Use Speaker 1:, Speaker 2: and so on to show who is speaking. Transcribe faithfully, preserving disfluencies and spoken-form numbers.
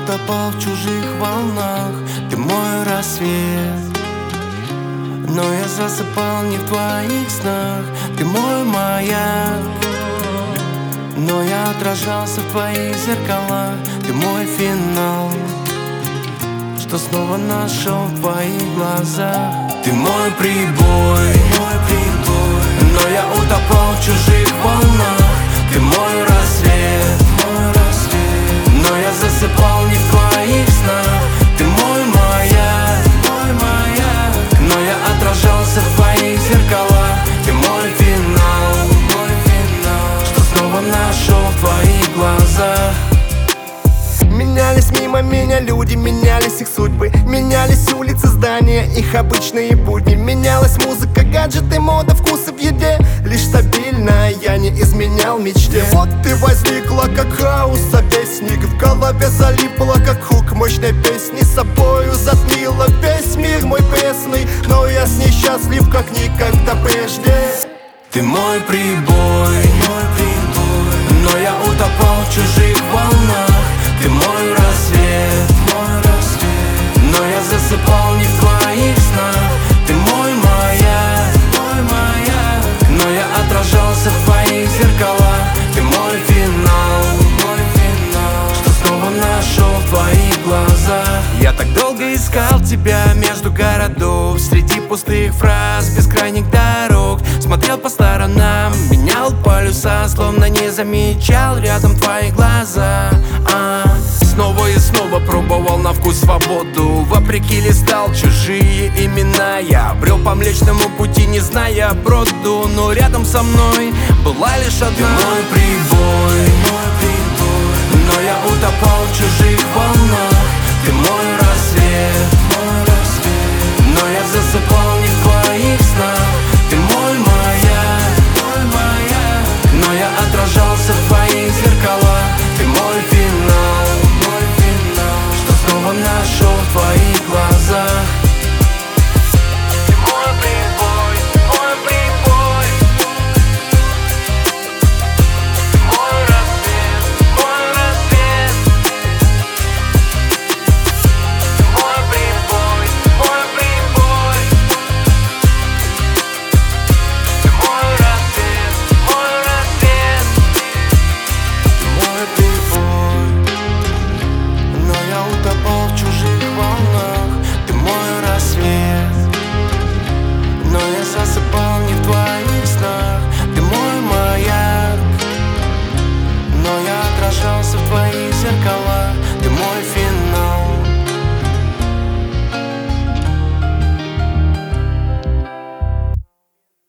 Speaker 1: утопал в чужих волнах. Ты мой рассвет, но я засыпал не в твоих снах. Ты мой маяк, но я отражался в твоих зеркалах. Ты мой финал, что снова нашел в твоих глазах. Ты мой прибой, мой прибой, но я утопал в чужих волнах. Ты мой рассвет, мой рассвет, но я засыпал не в твоих снах. Ты мой маяк, мой маяк, но я отражался в твоих зеркалах. Ты мой финал, мой финал, что снова нашел в твоих глазах.
Speaker 2: Менялись мимо меня люди, менялись их судьбы, менялись улицы, здания, их обычные будни. Менялась музыка, гаджеты, мода, вкусы в еде. Лишь стабильно я не изменял мечте. Вот ты возникла, как хаос, вестник. В голове залипла, как хук мощной песни. Собою затмила весь мир мой пресный, но я с ней счастлив, как никогда прежде.
Speaker 1: Ты мой прибой, мой прибой, но я утопал в чужих волнах. Ты мой рассвет, мой рассвет, но я засыпал не в твоих снах. Ты мой маяк, мой маяк, но я отражался в твоих зеркалах. Ты мой финал, мой финал, что снова нашел в твоих глазах. Я так долго искал тебя между городов, среди пустых фраз, бескрайних дорог. Смотрел по сторонам, менял полюса, словно не замечал рядом твои глаза. а. Снова и снова пробовал на вкус свободу, вопреки листал чужие имена. Я брел по Млечному пути, не зная броду, но рядом со мной была лишь одна. Ты мой прибой,